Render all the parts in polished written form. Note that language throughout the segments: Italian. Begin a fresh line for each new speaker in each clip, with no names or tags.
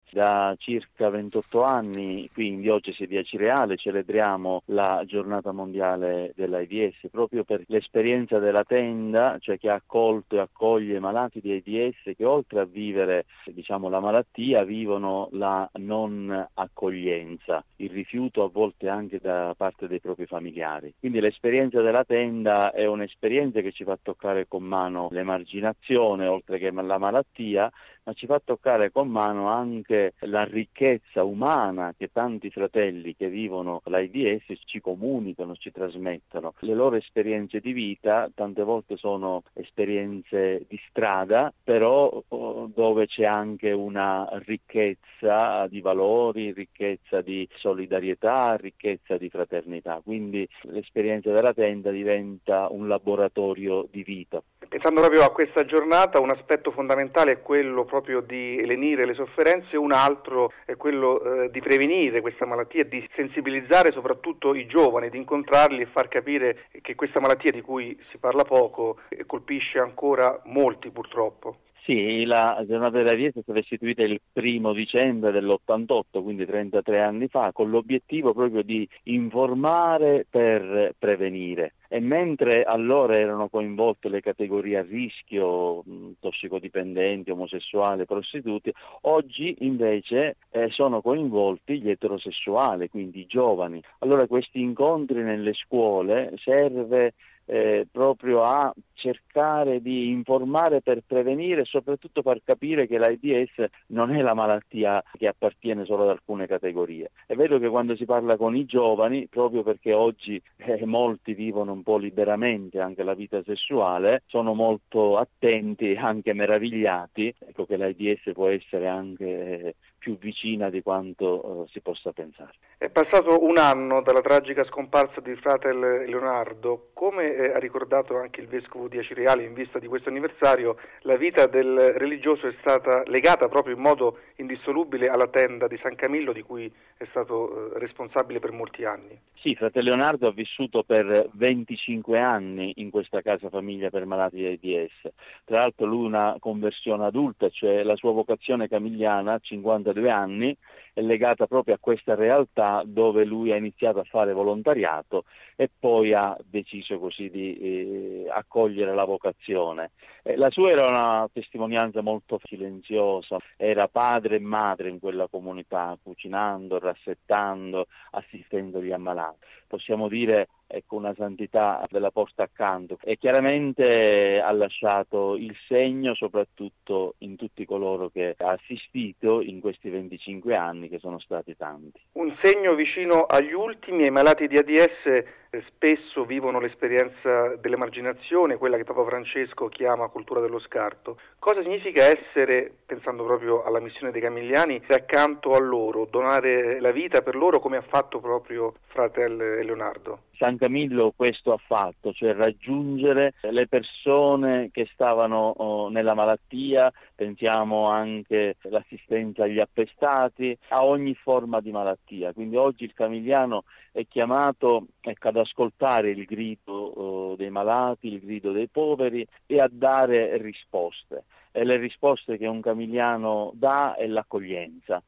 Da circa 28 anni qui in diocesi di Acireale celebriamo la giornata mondiale dell'AIDS proprio per l'esperienza della tenda, cioè che ha accolto e accoglie malati di AIDS che oltre a vivere la malattia vivono la non accoglienza, il rifiuto a volte anche da parte dei propri familiari. Quindi l'esperienza della tenda è un'esperienza che ci fa toccare con mano l'emarginazione oltre che la malattia, ma ci fa toccare con mano anche la ricchezza umana che tanti fratelli che vivono l'AIDS ci comunicano, ci trasmettono. Le loro esperienze di vita tante volte sono esperienze di strada, però dove c'è anche una ricchezza di valori, ricchezza di solidarietà, ricchezza di fraternità. Quindi l'esperienza della tenda diventa un laboratorio di vita.
Pensando proprio a questa giornata, un aspetto fondamentale è quello proprio di lenire le sofferenze, un altro è quello di prevenire questa malattia, di sensibilizzare soprattutto i giovani, di incontrarli e far capire che questa malattia di cui si parla poco colpisce ancora molti purtroppo.
Sì, la giornata dell'AIDS è stata istituita il 1° dicembre dell'88, quindi 33 anni fa, con l'obiettivo proprio di informare per prevenire. E mentre allora erano coinvolte le categorie a rischio, tossicodipendenti, omosessuali, prostituti, oggi invece sono coinvolti gli eterosessuali, quindi i giovani. Allora questi incontri nelle scuole serve proprio a cercare di informare per prevenire e soprattutto far capire che l'AIDS non è la malattia che appartiene solo ad alcune categorie. È vero che quando si parla con i giovani, proprio perché oggi molti vivono un po' liberamente anche la vita sessuale, sono molto attenti e anche meravigliati, ecco, che l'AIDS può essere anche più vicina di quanto si possa pensare.
È passato un anno dalla tragica scomparsa di fratel Leonardo. Come ha ricordato anche il vescovo di Acireale in vista di questo anniversario, la vita del religioso è stata legata proprio in modo indissolubile alla tenda di San Camillo, di cui è stato responsabile per molti anni.
Sì, fratello Leonardo ha vissuto per 25 anni in questa casa famiglia per malati di AIDS. Tra l'altro lui una conversione adulta, cioè la sua vocazione camigliana a 52 anni è legata proprio a questa realtà dove lui ha iniziato a fare volontariato e poi ha deciso così di accogliere la vocazione. La sua era una testimonianza molto silenziosa, era padre e madre in quella comunità, cucinando, rassettando, assistendo gli ammalati. Possiamo dire una santità della porta accanto e chiaramente ha lasciato il segno soprattutto in tutti coloro che ha assistito in questi 25 anni che sono stati tanti.
Un segno vicino agli ultimi, ai malati di AIDS spesso vivono l'esperienza dell'emarginazione, quella che Papa Francesco chiama cultura dello scarto. Cosa significa essere, pensando proprio alla missione dei Camigliani, accanto a loro, donare la vita per loro come ha fatto proprio fratel Leonardo?
San Camillo questo ha fatto, cioè raggiungere le persone che stavano nella malattia, pensiamo anche all'assistenza agli appestati, a ogni forma di malattia. Quindi oggi il camigliano è chiamato ad ascoltare il grido dei malati, il grido dei poveri e a dare risposte. E le risposte che un camigliano dà è l'accoglienza,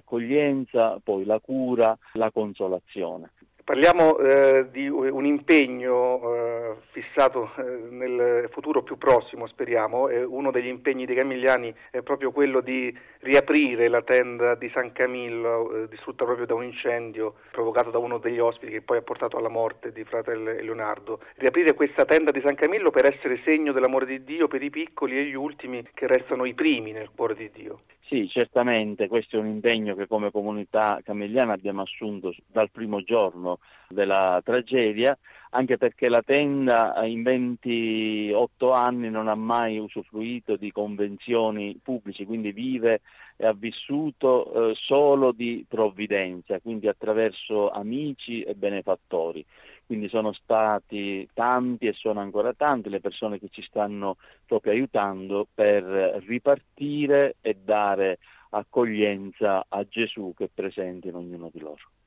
poi la cura, la consolazione.
Parliamo di un impegno fissato nel futuro più prossimo, speriamo. Uno degli impegni dei Camigliani è proprio quello di riaprire la tenda di San Camillo, distrutta proprio da un incendio provocato da uno degli ospiti che poi ha portato alla morte di fratel Leonardo. Riaprire questa tenda di San Camillo per essere segno dell'amore di Dio per i piccoli e gli ultimi che restano i primi nel cuore di Dio.
Sì, certamente questo è un impegno che come comunità camigliana abbiamo assunto dal primo giorno della tragedia, anche perché la tenda in 28 anni non ha mai usufruito di convenzioni pubbliche, quindi vive e ha vissuto solo di provvidenza, quindi attraverso amici e benefattori. Quindi sono stati tanti e sono ancora tanti le persone che ci stanno proprio aiutando per ripartire e dare accoglienza a Gesù che è presente in ognuno di loro.